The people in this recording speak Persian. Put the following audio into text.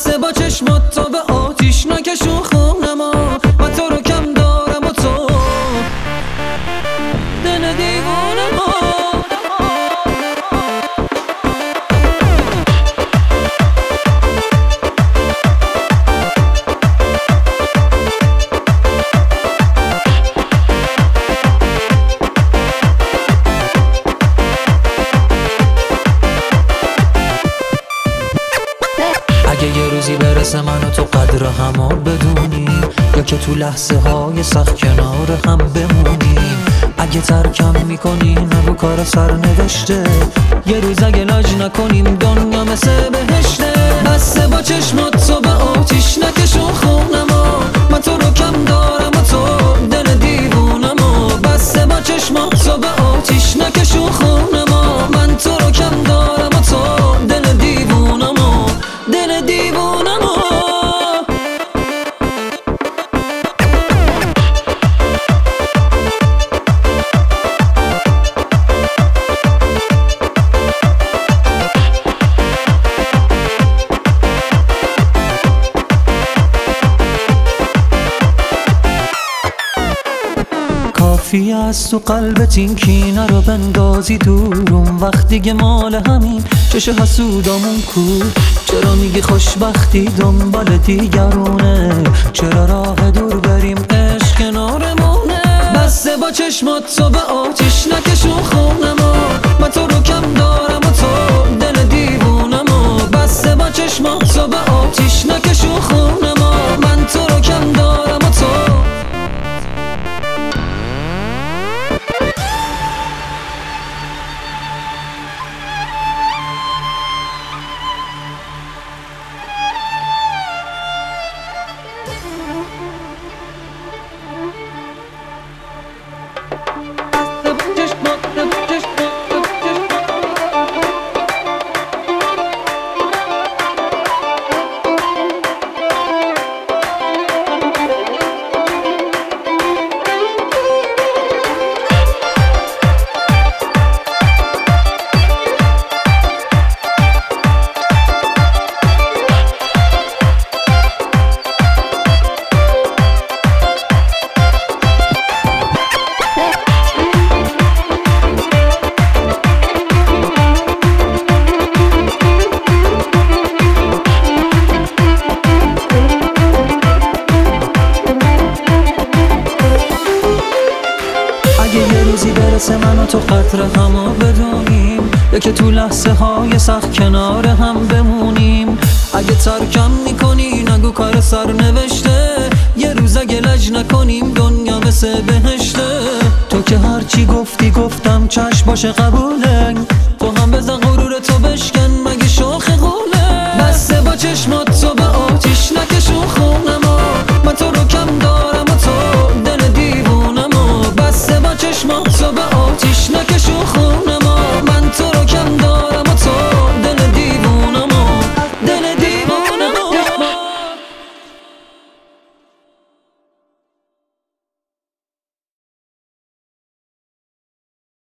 بسته با چشمات تا به آتیش نکشون خونم و تو رو کم دارم و تو دل دیوونم اگه یه روزی برسه من و تو قدر همو بدونیم، یا که تو لحظه های سخت کنار هم بمونیم. اگه ترکم میکنی نگو کار سرنوشته، یه روز اگه لاج نکنیم دنیا مثل بهشته. بسته با چشمات تو به آتیش نکشون خونم من تو رو کم دارم و تو دل دیوونم بسته با چشمات تو به آتیش نکشون خونم من تو رو کم دارم و تو دل دیوونم دل دیوونم کافی است تو قلبت این کینه رو بندازی دورم وقت دیگه مال همین چش حسودامون کو. چرا میگی خوشبختی دنبال دیگرونه، چرا راه دور بریم عشق کنارمونه. بسته با چشمات تو به آتیش نکشون خونم من تو رو کم دارم و تو دل دیوونم بسته با چشمات تو به آتیش نکشون خونم من تو رو کم دارم و تو یه روزی برسه من و تو قدر همو بدونیم، یا که تو لحظه های سخت کنار هم بمونیم. اگه ترکم میکنی نگو کار سرنوشته، یه روز اگه لج نکنیم دنیا مثل بهشته. تو که هرچی گفتی گفتم چشم باشه قبوله،